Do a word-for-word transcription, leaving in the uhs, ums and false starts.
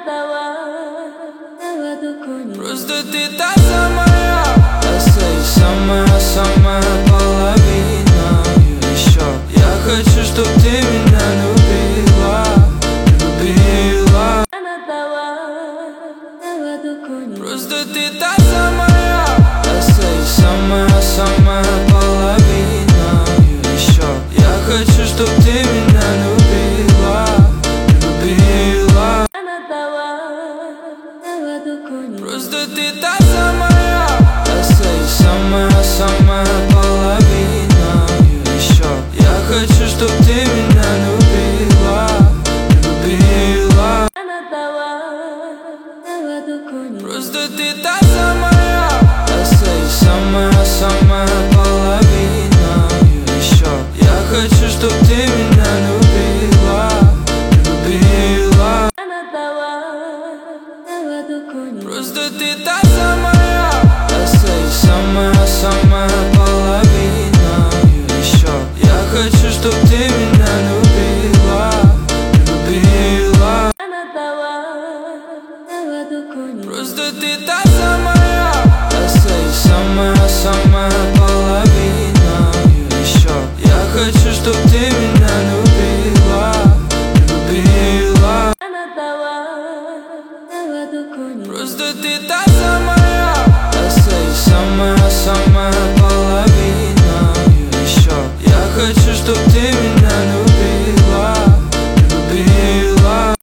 Просто ты та самая, та самая-самая половина. Еще я хочу, чтоб ты меня любила, любила. Просто ты та самая, та самая-самая половина. Еще я хочу, чтоб ты меня любила, любила. Просто ты та самая, та самая-самая половина. Еще я хочу, чтоб ты меня любила, любила. Просто ты та самая, та самая-самая половина. Еще я хочу, чтоб ты меня любила, любила. Просто ты та самая, та самая-самая половина. Еще я хочу, чтоб ты меня любила, любила. Просто ты та самая, та самая-самая половина. Еще я хочу, чтоб ты меня любила, любила. Просто ты та самая, та самая-самая половина. Еще я хочу, чтоб ты меня